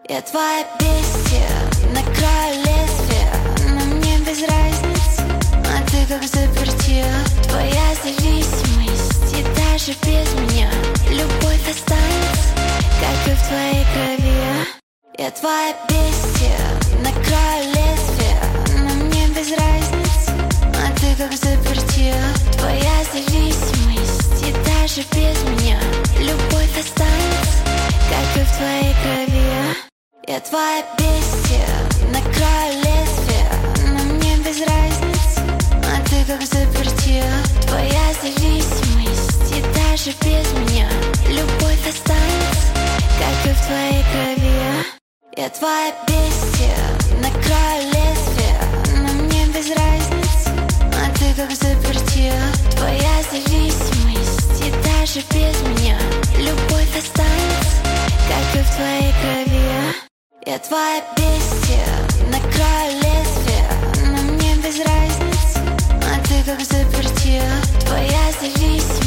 Я твоя бестия, на краю лезвия, но мне без разницы, а ты как заперти. Твоя зависимость, и даже без меня любовь останется, как и в твоей крови. Я твоя бестия, на краю лезвия, но мне без разницы, а ты как заперти. Твоя зависимость, и даже без меня любовь останется, как и в твоей крови. Я твоя бестия, на краю лезвия, но мне без разницы, а ты как заперти. Твоя зависимость, и даже без меня любовь останется, как и в твоей крови. Я твоя бестия, на краю лезвия, но мне без разницы, а ты как заперти. Твоя зависимость, и даже без меня любовь останется, как и в твоей крови. Я твоя бестия, на краю лезвия, но мне без разницы, а ты как заперти. Твоя зависимость,